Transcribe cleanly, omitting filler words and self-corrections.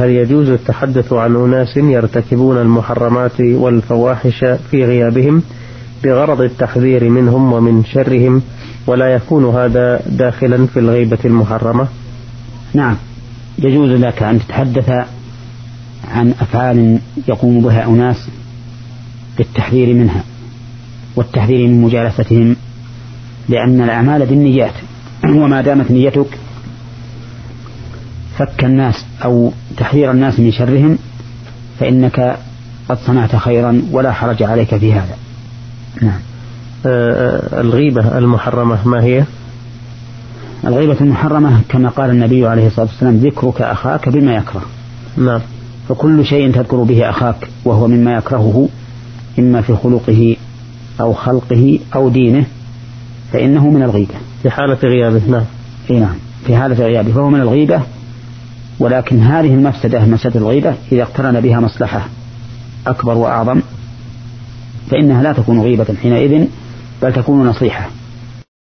هل يجوز التحدث عن أناس يرتكبون المحرمات والفواحش في غيابهم بغرض التحذير منهم ومن شرهم، ولا يكون هذا داخلا في الغيبة المحرمة؟ نعم، يجوز لك أن تتحدث عن أفعال يقوم بها أناس بالتحذير منها والتحذير من مجالستهم، لأن الأعمال بالنيات، وما دامت نيتك فك الناس أو تحذير الناس من شرهم فإنك قد صنعت خيرا ولا حرج عليك في هذا. نعم. الغيبة المحرمة ما هي؟ الغيبة المحرمة كما قال النبي عليه الصلاة والسلام: ذكرك أخاك بما يكره. نعم. فكل شيء تذكر به أخاك وهو مما يكرهه إما في خلقه أو خلقه أو دينه فإنه من الغيبة في حالة غيابه. نعم. نعم، في حالة غيابه فهو من الغيبة. ولكن هذه المفسدة، مفسدة الغيبة، إذا اقترن بها مصلحة أكبر وأعظم فإنها لا تكون غيبة حينئذ، بل تكون نصيحة.